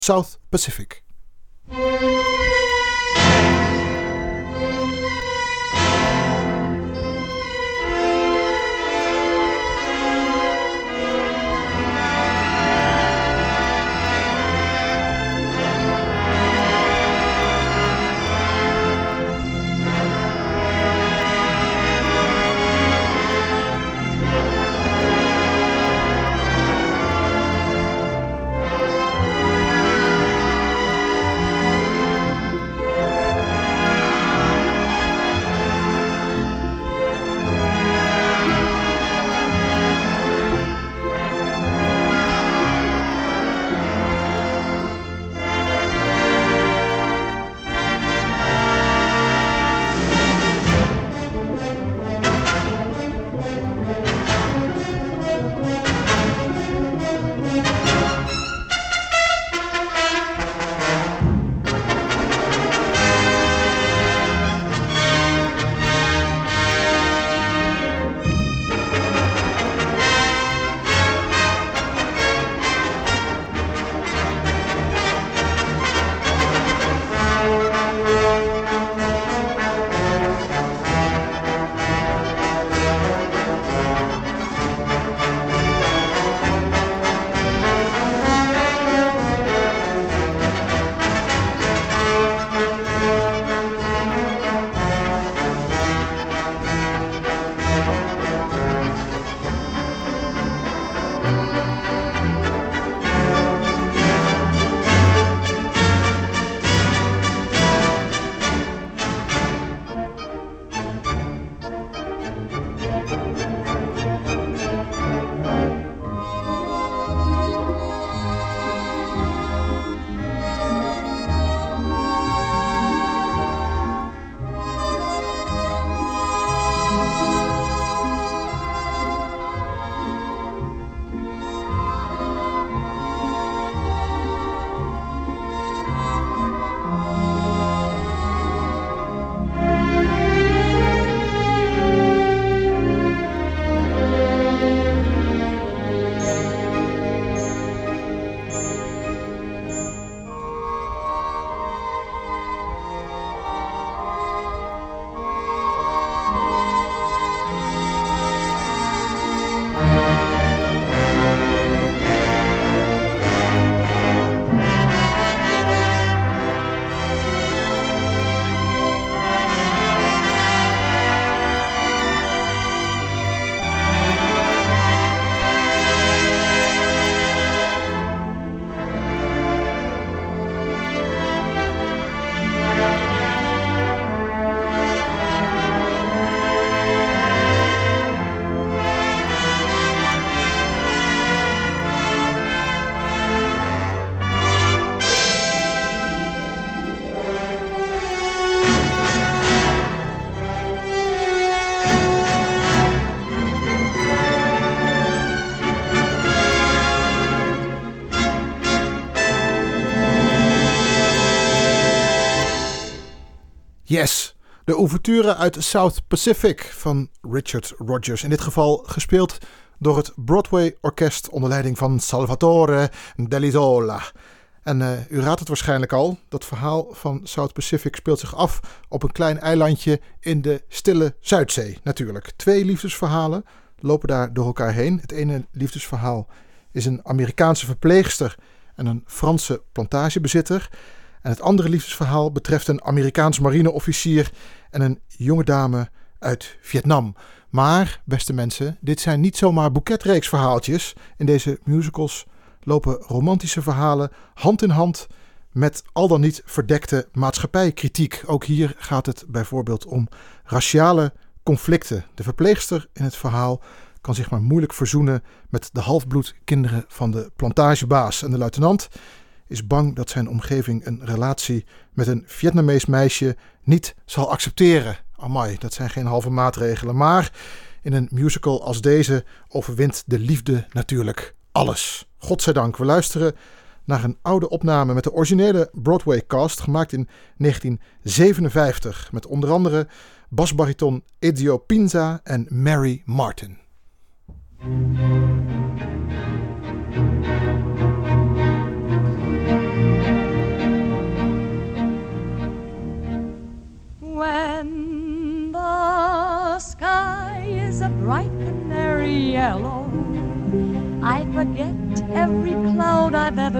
South Pacific. Yes, de ouverture uit South Pacific van Richard Rodgers. In dit geval gespeeld door het Broadway Orkest onder leiding van Salvatore Dell'Isola. En u raadt het waarschijnlijk al, dat verhaal van South Pacific speelt zich af op een klein eilandje in de stille Zuidzee natuurlijk. 2 liefdesverhalen lopen daar door elkaar heen. Het ene liefdesverhaal is een Amerikaanse verpleegster en een Franse plantagebezitter. En het andere liefdesverhaal betreft een Amerikaans marineofficier en een jonge dame uit Vietnam. Maar, beste mensen, dit zijn niet zomaar boeketreeksverhaaltjes. In deze musicals lopen romantische verhalen hand in hand met al dan niet verdekte maatschappijkritiek. Ook hier gaat het bijvoorbeeld om raciale conflicten. De verpleegster in het verhaal kan zich maar moeilijk verzoenen met de halfbloedkinderen van de plantagebaas. En de luitenant is bang dat zijn omgeving een relatie met een Vietnamees meisje niet zal accepteren. Amai, dat zijn geen halve maatregelen. Maar in een musical als deze overwint de liefde natuurlijk alles. Godzijdank, we luisteren naar een oude opname met de originele Broadway cast, gemaakt in 1957. Met onder andere basbariton Ezio Pinza en Mary Martin.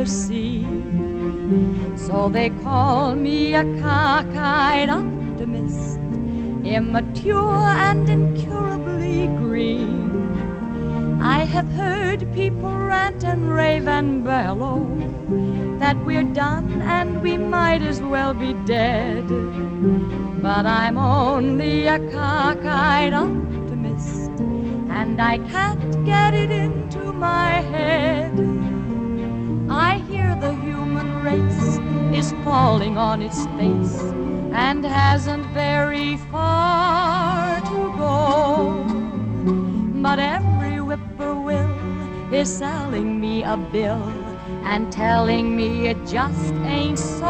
ever see. So they call me a cockeyed optimist, immature and incurably green. I have heard people rant and rave and bellow that we're done and we might as well be dead. But I'm only a cockeyed optimist, and I can't get it into my head. I hear the human race is falling on its face and hasn't very far to go. But every whippoorwill is selling me a bill and telling me it just ain't so.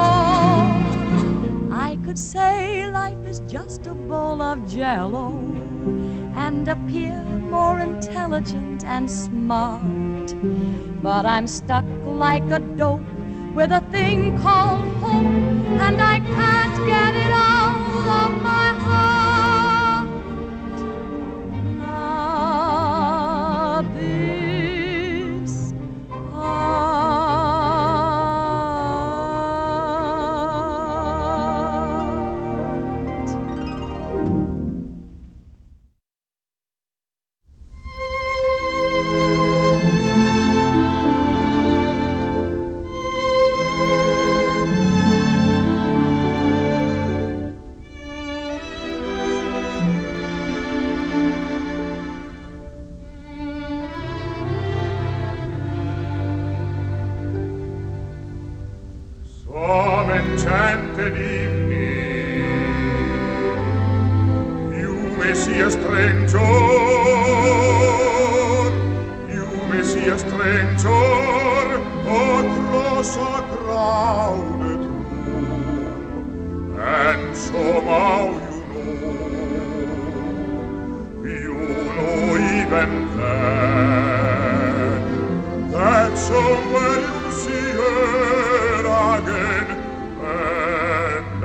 I could say life is just a bowl of jello and appear more intelligent and smart, but I'm stuck like a dope with a thing called hope, and I can't get it out of my heart. This enchanted evening, you may see a stranger, you may see a stranger across a crowded room, and somehow you know even then, that somewhere you'll see her again. And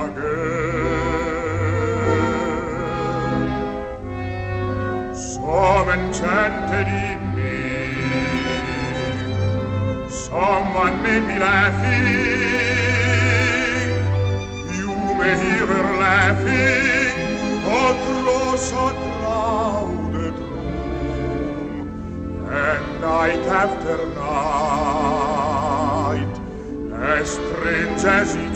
again, some enchanted evening, someone may be laughing, you may hear her laughing across a crowded room, and night after night, as strange as it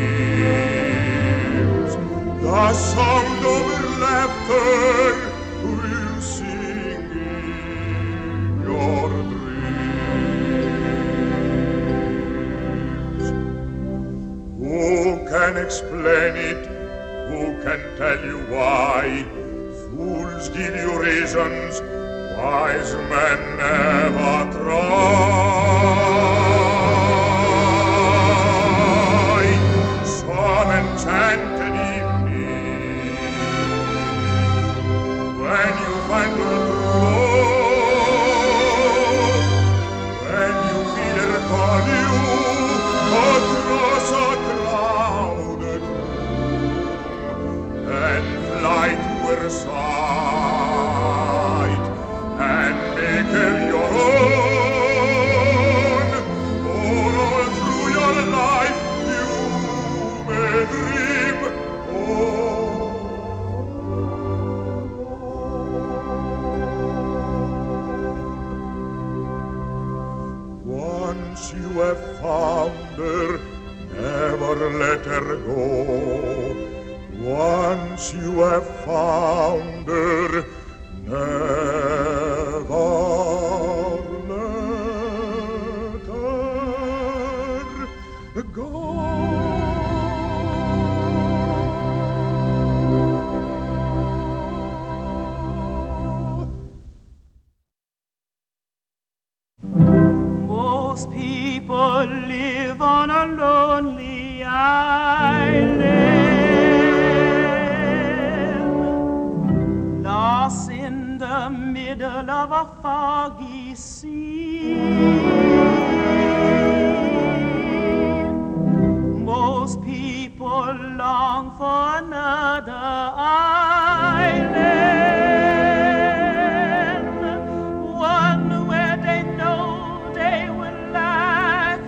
seems, the sound of her laughter will sing in your dreams. Who can explain it? Who can tell you why? Fools give you reasons, wise men never try. Enchanted evening, when you find her true, when you feel her call you across a crowded room, and fly to her side and make her your own, for all through your life dream, once you have found her, never let her go. Once you have found her, never let her go. Most people live on a lonely island, lost in the middle of a foggy sea. Most people long for another island, one where they know they will laugh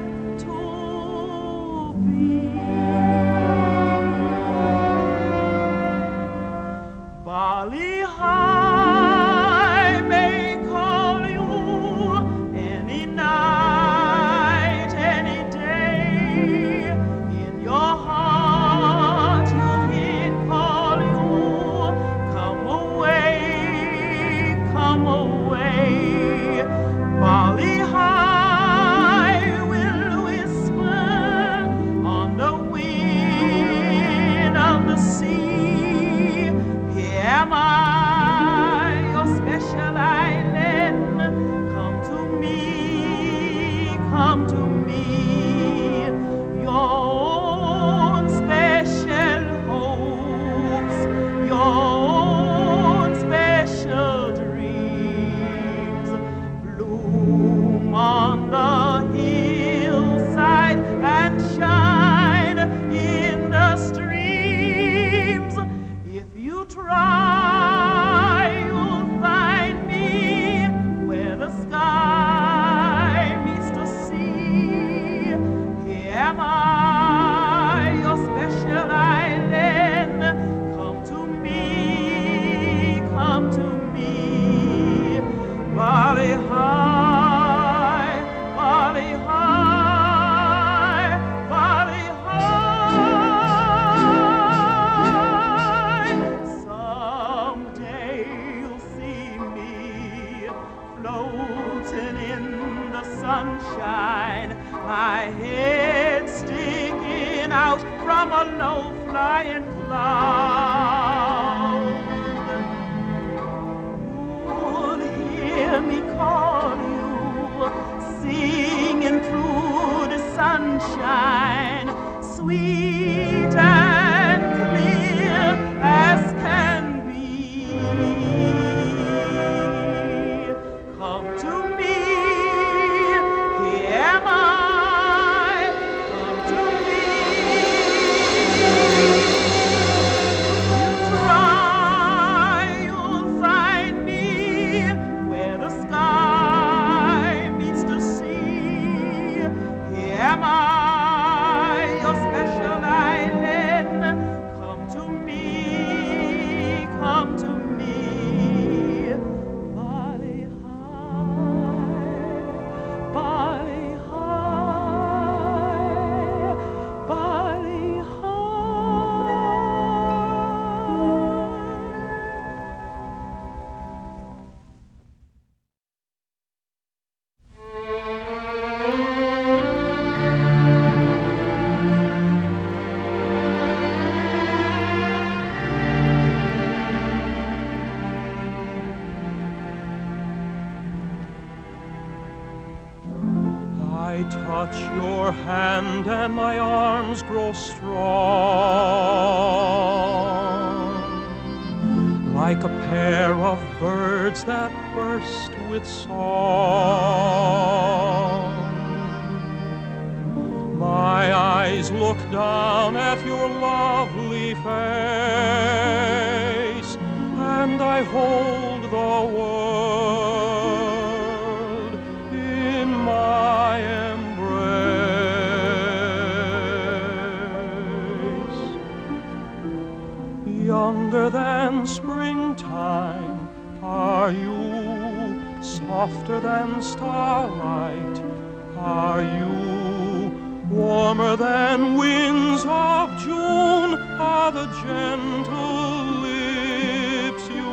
from a low-flying cloud. You'll hear me call you, singing through the sunshine, sweet and clear as can be. Come to me, here am I. Come to me. You try, you'll find me where the sky meets the sea. Here am I, your special island. Come to me, come to me. Bali high, Bali high, Bali I touch your hand and my arms grow strong, like a pair of birds that burst with song. My eyes look down at your lovely face, and I hold the world in my embrace. Younger than springtime are you, softer than starlight are you, warmer than winds of June are the gentle lips you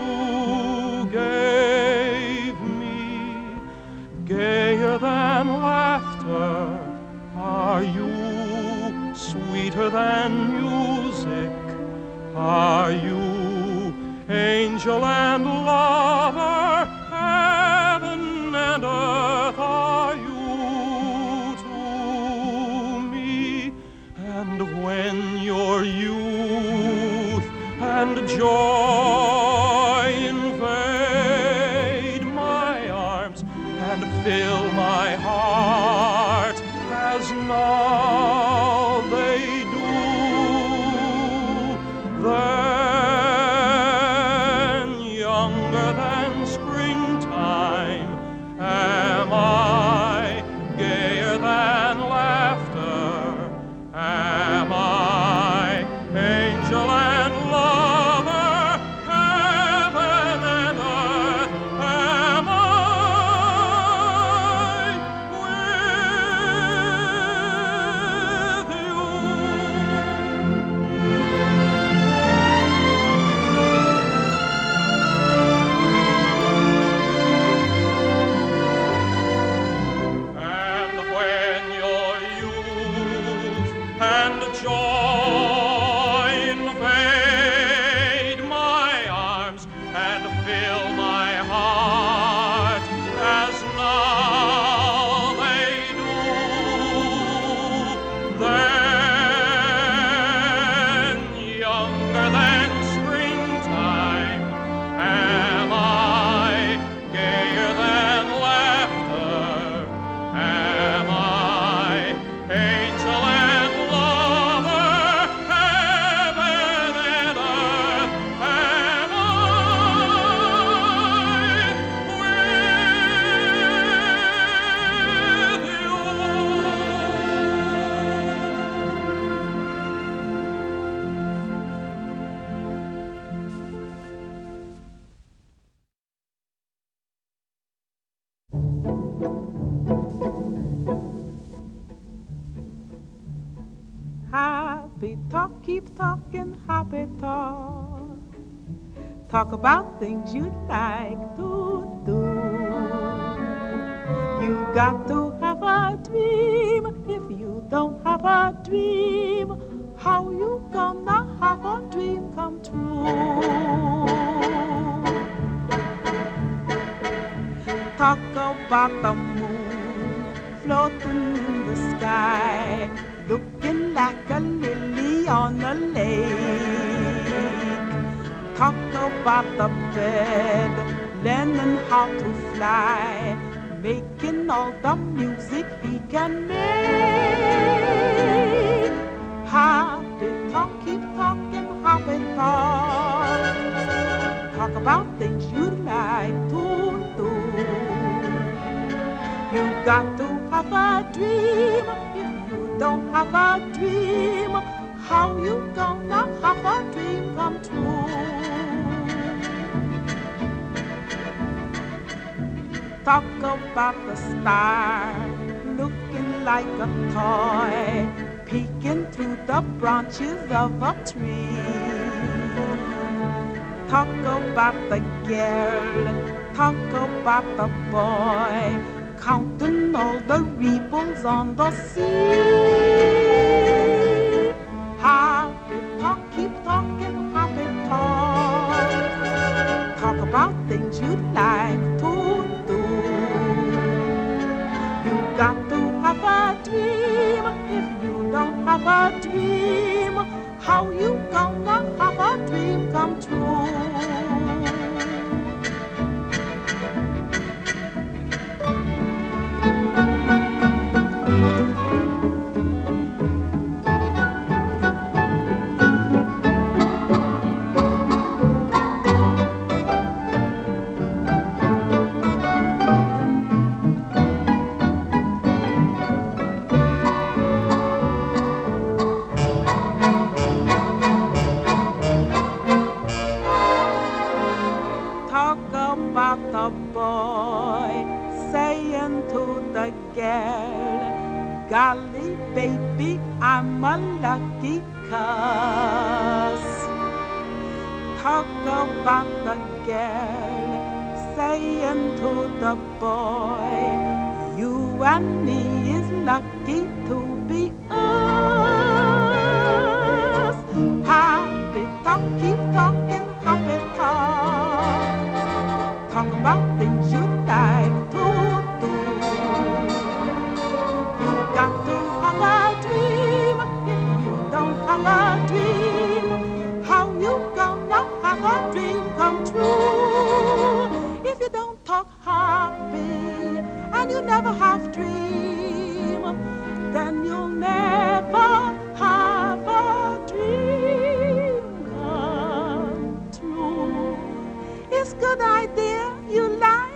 gave me. Gayer than laughter are you, sweeter than music are you, angel and lover, heaven and earth are you to me. And when your youth and joy invade my arms and fill my heart as now they do, then younger than springtime am I, gayer than laughter am I, angel and lover, heaven and earth am I with you. And when your youth and joy invade my arms and fill my heart as now they do, then younger than springtime am I, gayer than laughter am I, angel and lover, heaven and earth am I with you. Happy talk, keep talking happy talk. Talk about things you'd like to do. You got to have a dream. If you don't have a dream, how you gonna have a dream come true? Talk about the moon floating in the sky, looking like a lily on a lake. Talk about the bird learning how to fly, making all the music he can make. Happy talk, keep talking, happy talk. Talk about things you'd like to do. You got to have a dream. If you don't have a dream, how you gonna have a dream come true? Talk about the star looking like a toy, peeking through the branches of a tree. Talk about the girl, talk about the boy, counting all the ripples on the sea. Happy talk, keep talking, happy talk. Talk about things you'd like to do. You got to have a dream. If you don't have a dream, how you gonna have a dream come true? Golly, baby, I'm a lucky cuss. Talk about the girl saying to the boy, you and me is lucky to be us. Happy talk, keep talking, happy talk. Talk about things you like to do. Got to have a dream. If you don't have a dream, how you gonna have a dream come true? If you don't talk happy and you never have dream, then you'll never have a dream come true. It's a good idea you like.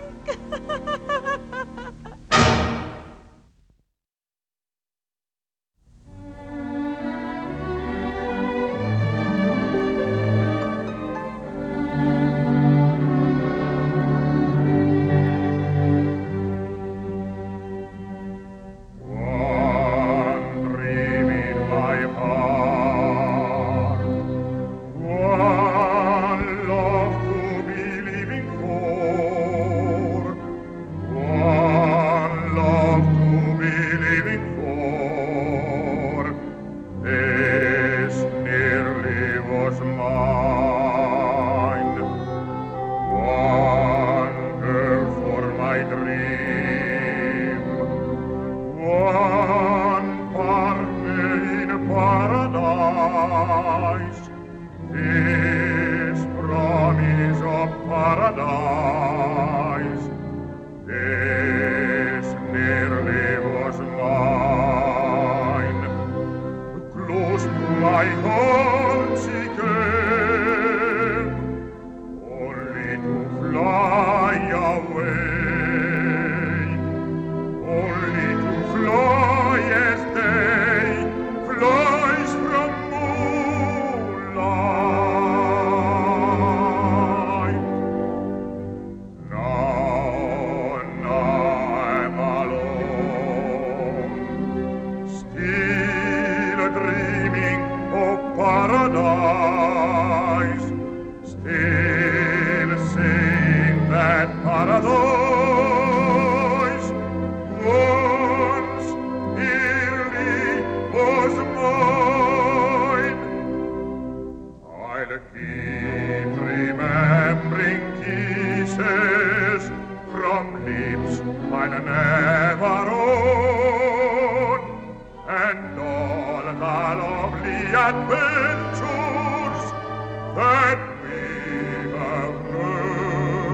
keep remembering kisses from lips I'll never own, and all the lovely adventures that we have never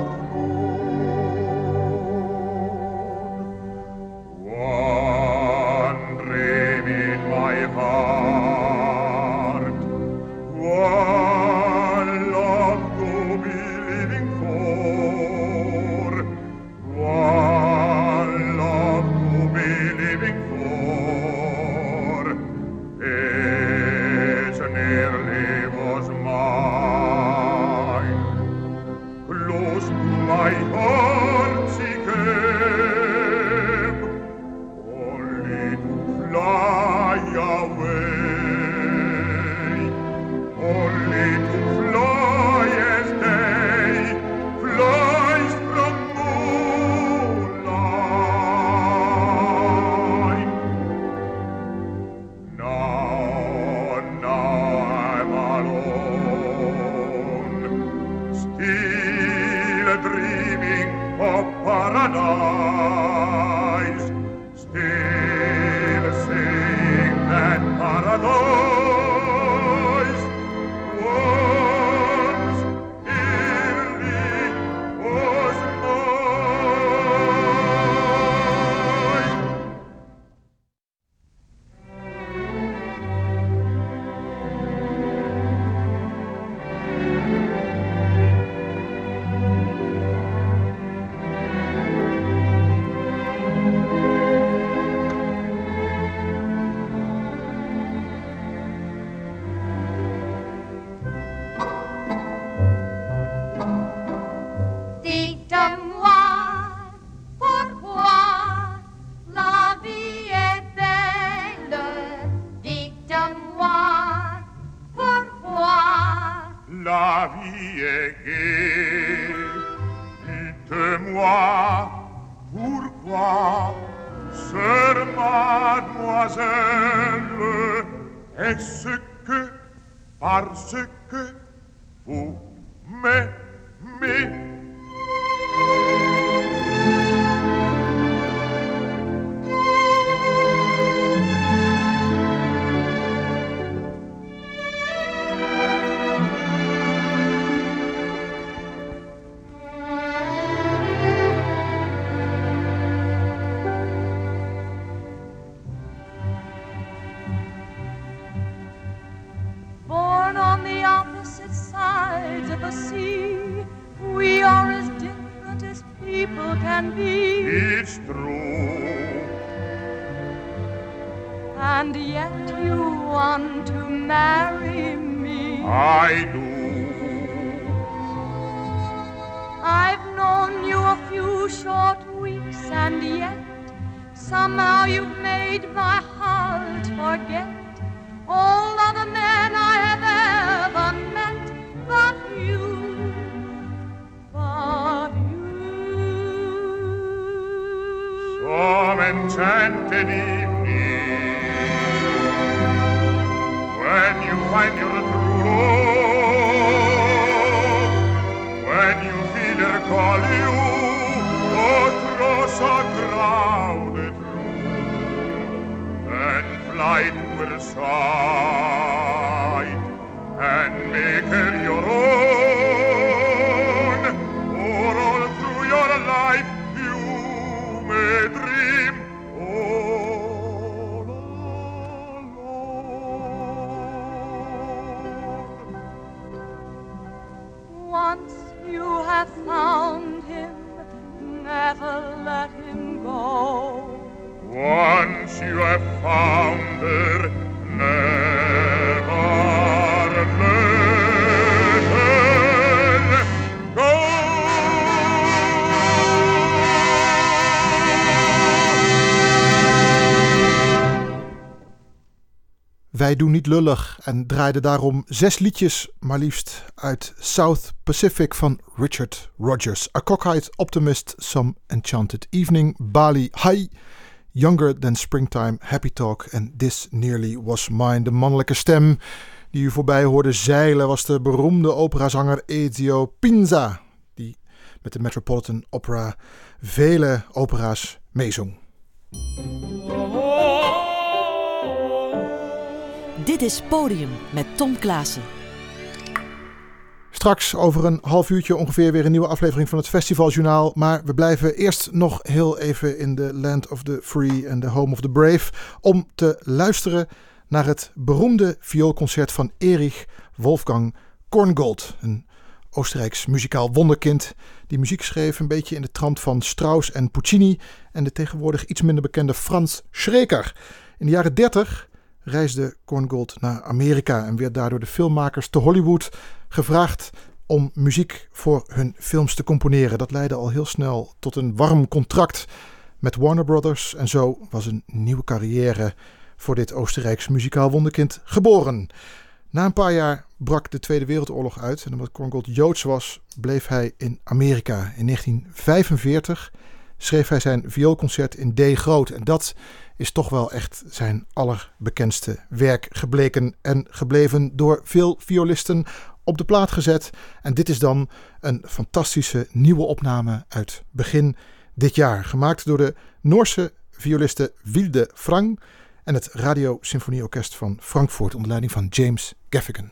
known. One dream in my heart, one love to be living for, one love to be living for, is nearly was mine. Close to my heart she came, only to fly away, only to fly as day flies from moonlight. Now I'm alone, still dreaming of paradise, still seeing that paradise once nearly was mine. Dites-moi pourquoi la vie est belle. Dites-moi pourquoi La vie est gaie, dites-moi pourquoi, sœur mademoiselle, est-ce que parce que vous m'aimez? born on the opposite sides of a sea, we are as different as people can be. It's true. And yet you want to marry me. I do. I've known you a few short weeks, and yet somehow you've made my heart forget all other men I have ever met but you, but you. Some enchanted evening, when you find your true love, when you feel her call you across a crowded room, and fly to her side and make her your own, or all through your life you may dream all alone. Once you have found him, never let him go. Once you have found her, never let her go. Wij doen niet lullig en draaiden daarom 6 liedjes, maar liefst uit South Pacific van Richard Rodgers. A Cockeyed Optimist, Some Enchanted Evening, Bali High, Younger Than Springtime, Happy Talk en This Nearly Was Mine. De mannelijke stem die u voorbij hoorde zeilen was de beroemde operazanger Ezio Pinza, die met de Metropolitan Opera vele opera's meezong. Dit is Podium met Tom Klaassen. Straks over een half uurtje ongeveer weer een nieuwe aflevering van het Festivaljournaal. Maar we blijven eerst nog heel even in de Land of the Free en the Home of the Brave om te luisteren naar het beroemde vioolconcert van Erich Wolfgang Korngold. Een Oostenrijks muzikaal wonderkind die muziek schreef een beetje in de trant van Strauss en Puccini en de tegenwoordig iets minder bekende Franz Schreker. In de jaren 30 reisde Korngold naar Amerika en werd daardoor de filmmakers te Hollywood gevraagd om muziek voor hun films te componeren. Dat leidde al heel snel tot een warm contract met Warner Brothers en zo was een nieuwe carrière voor dit Oostenrijks muzikaal wonderkind geboren. Na een paar jaar brak de Tweede Wereldoorlog uit en omdat Korngold Joods was, bleef hij in Amerika. In 1945 schreef hij zijn vioolconcert in D groot en dat is toch wel echt zijn allerbekendste werk gebleken en gebleven door veel violisten op de plaat gezet. En dit is dan een fantastische nieuwe opname uit begin dit jaar, gemaakt door de Noorse violiste Wilde Frang en het Radio Symfonieorkest van Frankfurt onder leiding van James Gaffigan.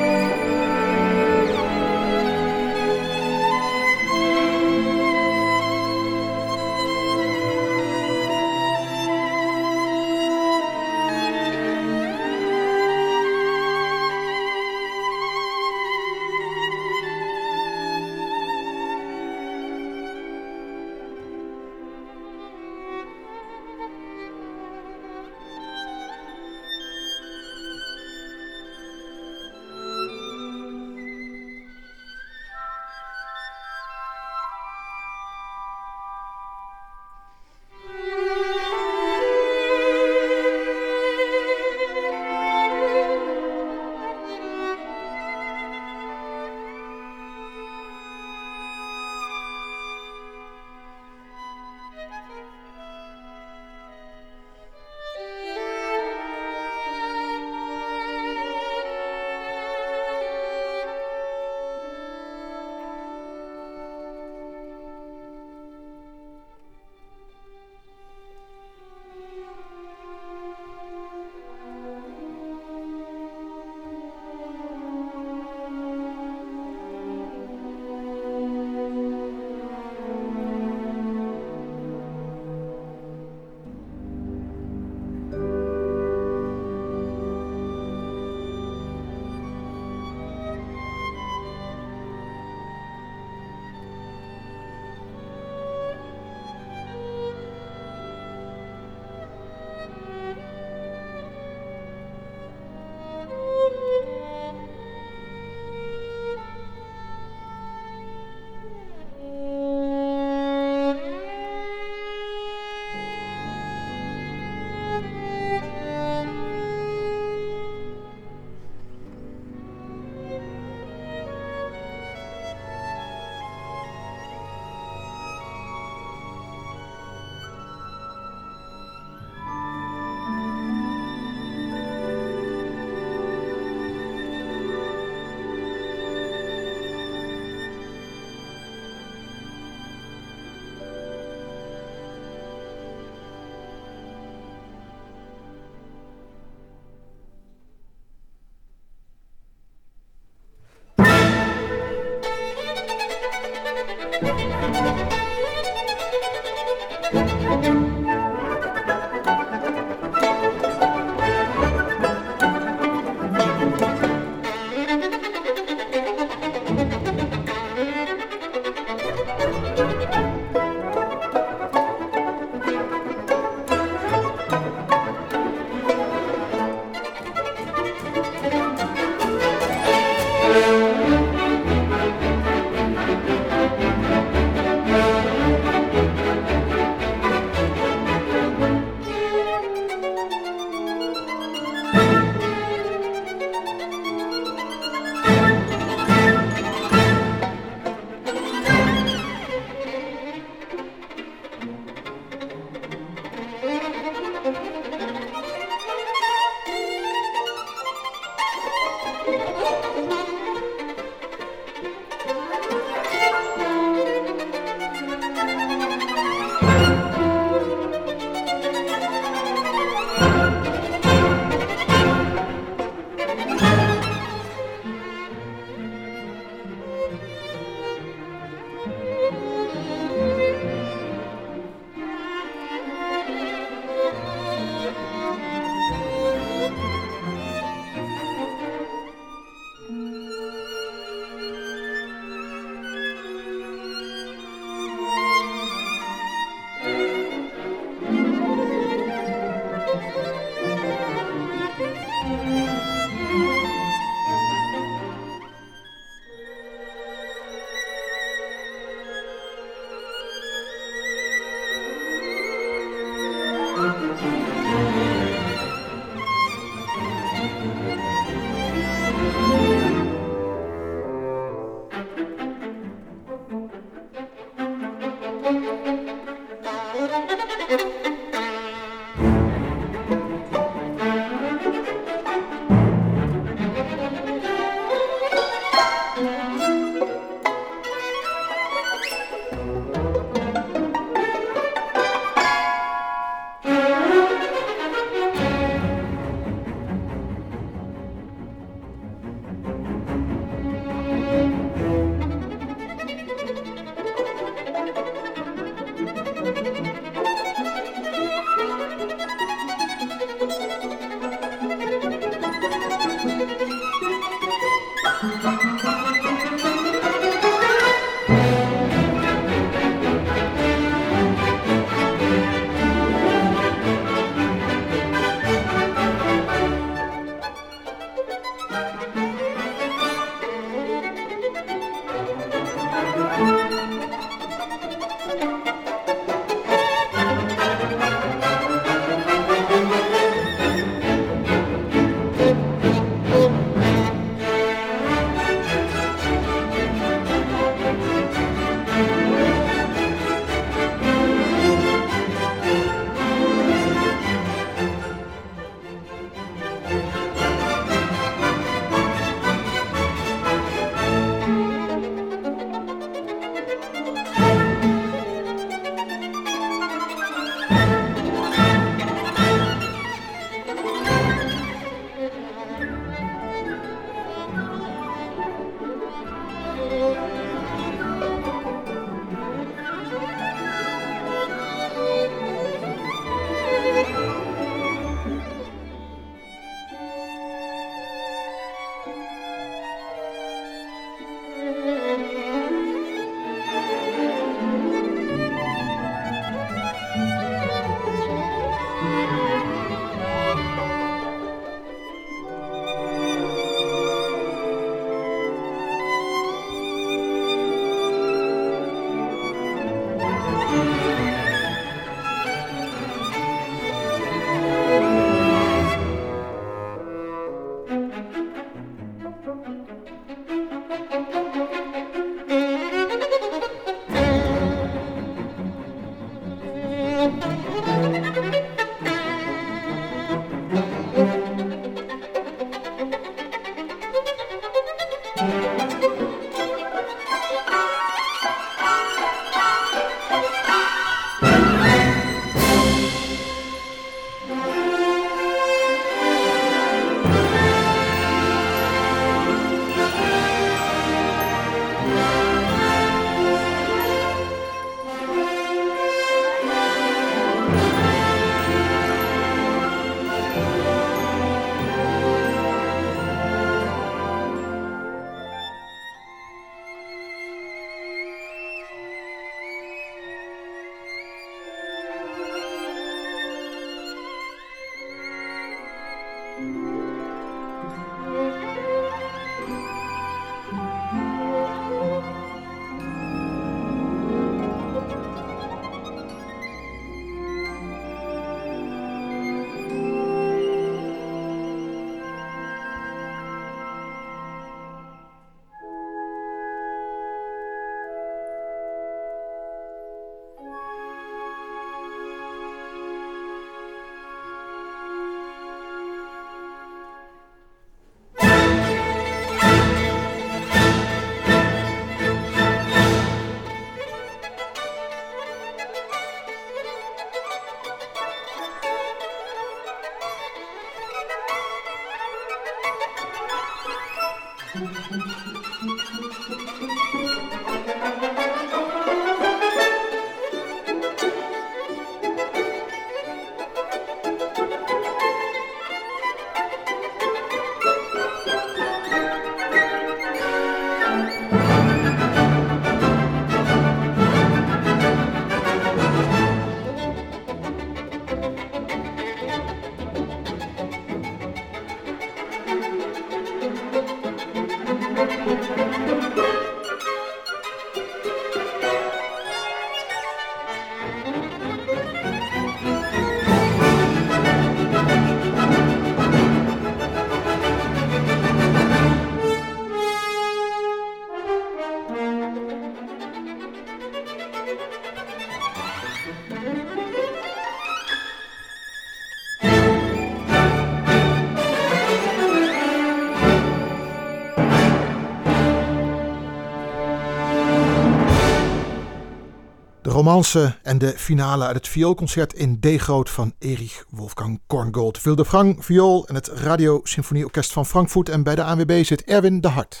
De romance en de finale uit het vioolconcert in D-groot van Erich Wolfgang Korngold. Wildefranc, viool en het Radio Symfonieorkest van Frankfurt. En bij de ANWB zit Erwin de Hart.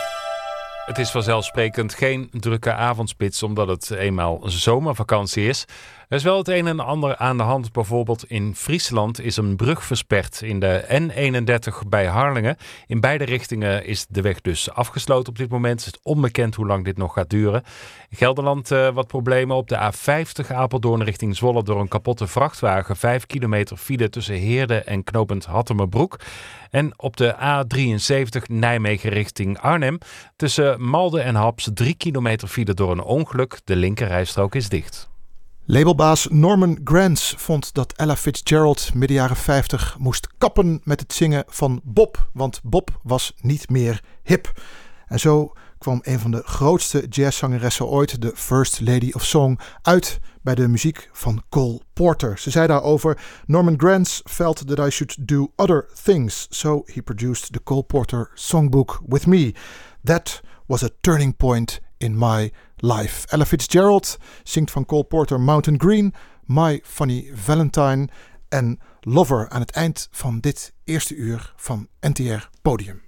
Het is vanzelfsprekend geen drukke avondspits omdat het eenmaal zomervakantie is. Er is wel het een en ander aan de hand. Bijvoorbeeld in Friesland is een brug versperd in de N31 bij Harlingen. In beide richtingen is de weg dus afgesloten op dit moment. Het is onbekend hoe lang dit nog gaat duren. In Gelderland wat problemen op de A50 Apeldoorn richting Zwolle door een kapotte vrachtwagen. 5 kilometer file tussen Heerde en knooppunt Hattemerbroek. En op de A73 Nijmegen richting Arnhem tussen Malden en Haps 3 kilometer file door een ongeluk. De linkerrijstrook is dicht. Labelbaas Norman Granz vond dat Ella Fitzgerald midden jaren 50 moest kappen met het zingen van Bob, want Bob was niet meer hip. En zo kwam een van de grootste jazzzangeressen ooit, de First Lady of Song, uit bij de muziek van Cole Porter. Ze zei daarover: Norman Granz felt that I should do other things, so he produced the Cole Porter Songbook with me. That was a turning point in my life. Ella Fitzgerald zingt van Cole Porter Mountain Green, My Funny Valentine en Lover aan het eind van dit eerste uur van NTR Podium.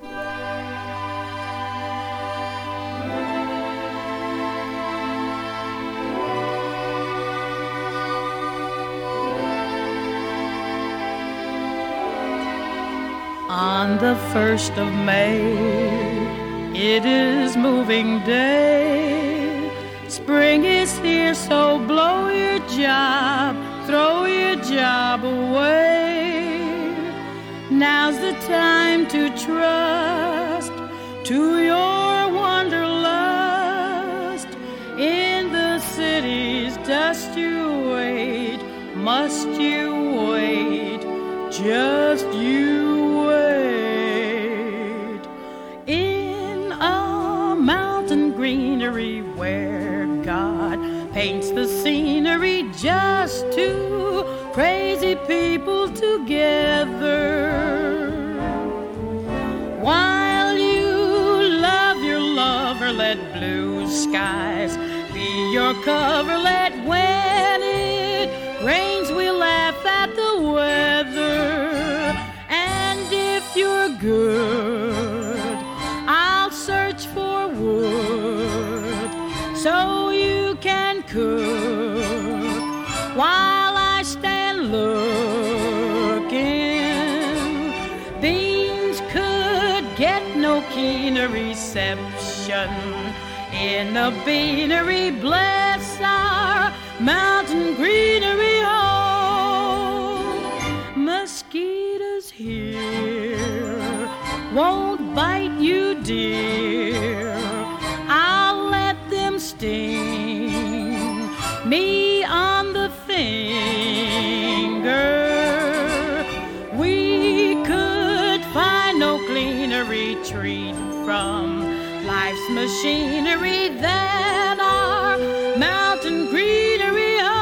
On the 1st of May, it is moving day. Spring is here, so blow your job, throw your job away. Now's the time to trust to your wanderlust. In the city's dust you wait, must you wait, just you wait. In a mountain greenery where God paints the scenery, just two crazy people together. While you love your lover, let blue skies be your cover. Let when it rains, we'll laugh at the weather. And if you're good, I'll search for wood so you can cook while I stand looking. Beans could get no keener reception in a beanery. Bless our mountain greenery home. Mosquitoes here machinery than our mountain greenery. Oh.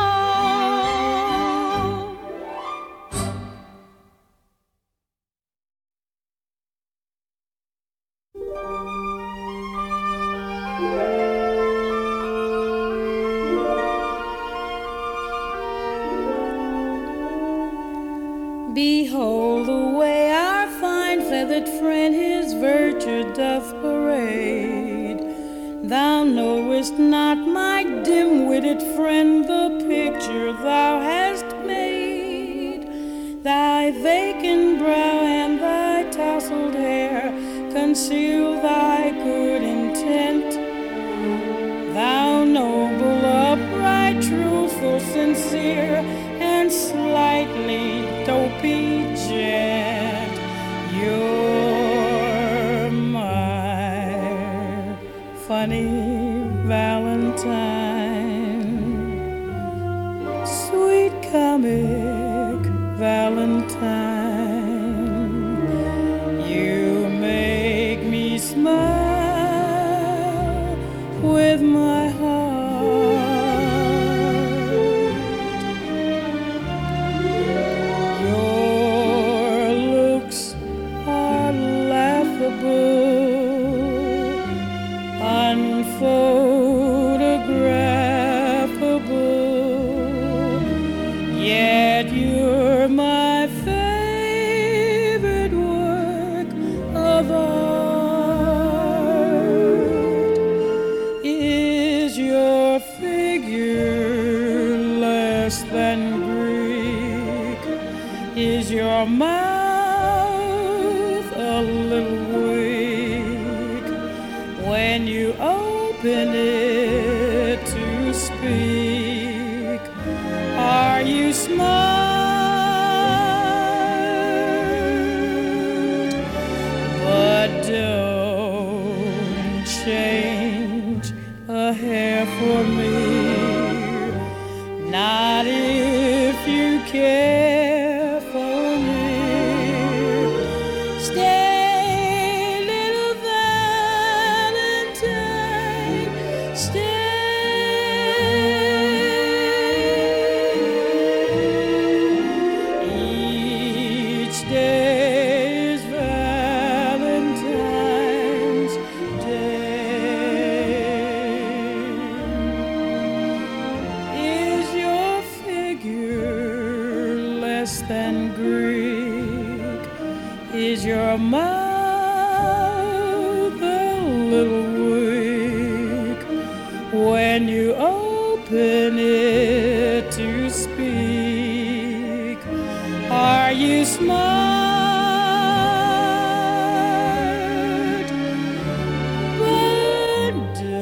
Behold the way our fine feathered friend his virtue doth parade. Thou knowest not, my dim-witted friend, the picture thou hast made. Thy vacant brow and thy tousled hair conceal thy good intent. Thou noble, upright, truthful, sincere, and slightly dopey gent, you're my funny Valentine, sweet comic Valentine. You make me smile with my heart. Unphotographable, yet you're my favorite work of art. Is your figure less than Greek? Is your mouth a little weak when you open it to speak? Are you smart? But don't change a hair for me, not if you care for me. Stay, little Valentine, stay. Each day is Valentine's Day. Is your figure less than Greek? Is your mouth a little weak when you open it to speak? Are you smart? But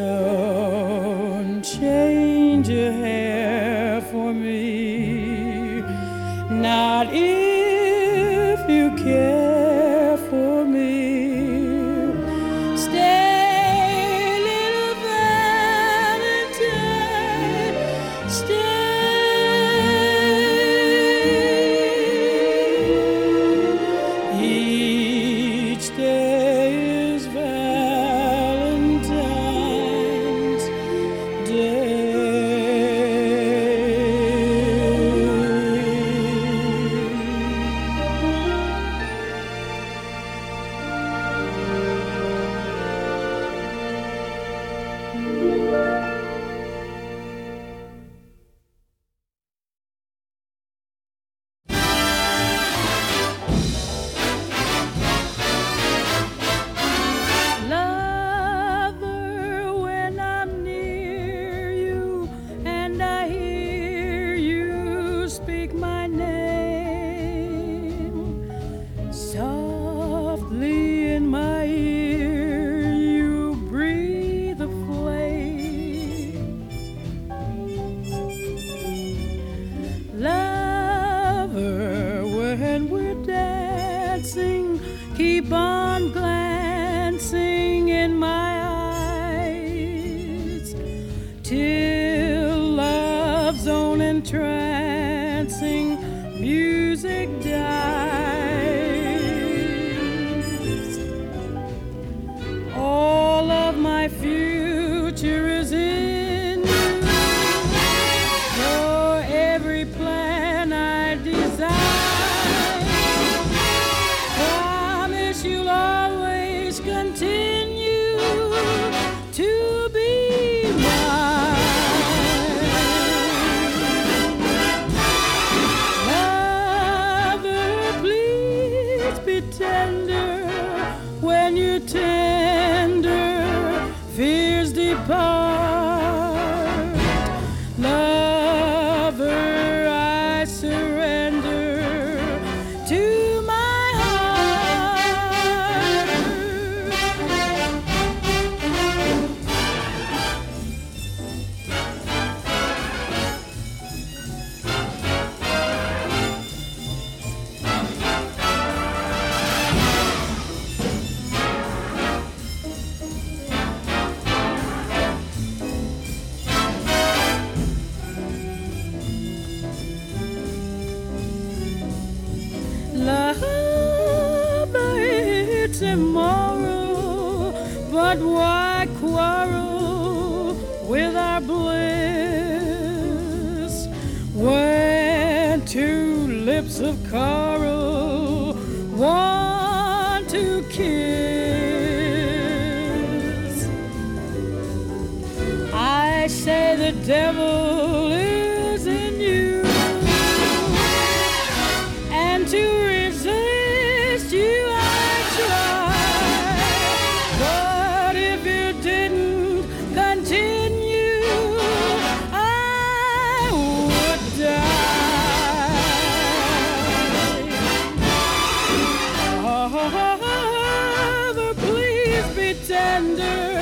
don't change a hair for me, not if you care for me. Stay, little Valentine, stay. Each day is Valentine's Day. Lover, when I'm near you and I hear you speak my name, softly in my ear you breathe a flame. Lover, when we're dancing, keep on glancing in my eyes till love's own entrancing music dies. All of my be tomorrow, but why quarrel with our bliss when two lips of coral want to kiss? I say the devil is in you, and to resist you I try, but if you didn't continue, I would die. Father, please be tender